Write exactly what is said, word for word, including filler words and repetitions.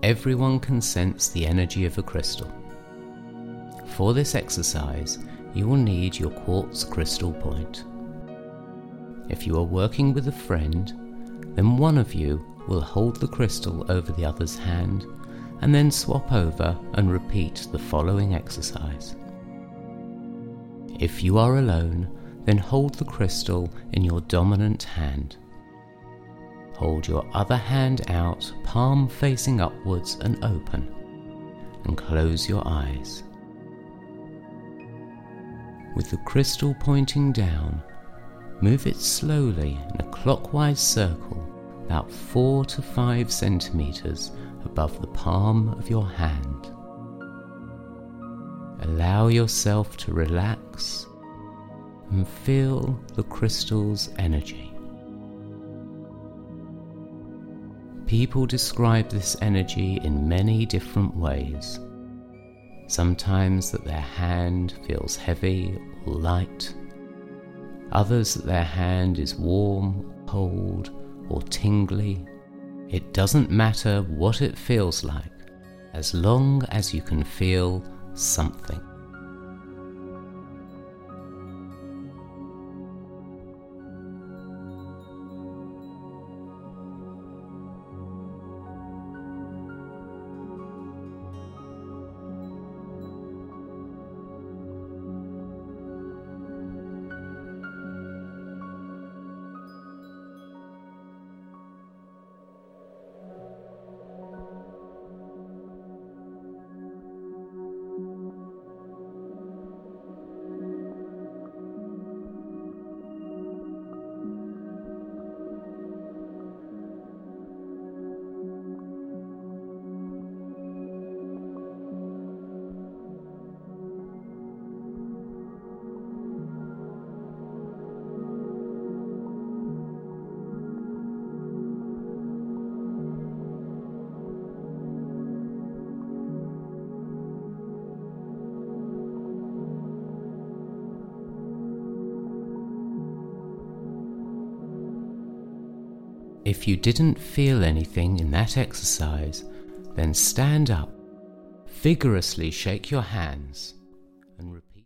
everyone can sense the energy of a crystal. For this exercise, you will need your quartz crystal point. If you are working with a friend, then one of you will hold the crystal over the other's hand and then swap over and repeat the following exercise. If you are alone, then hold the crystal in your dominant hand. Hold your other hand out, palm facing upwards and open, and close your eyes. With the crystal pointing down, move it slowly in a clockwise circle about four to five centimeters above the palm of your hand. Allow yourself to relax and feel the crystal's energy. People describe this energy in many different ways. Sometimes that their hand feels heavy or light. Others that their hand is warm, cold, or tingly. It doesn't matter what it feels like, as long as you can feel something. If you didn't feel anything in that exercise, then stand up, vigorously shake your hands, and repeat.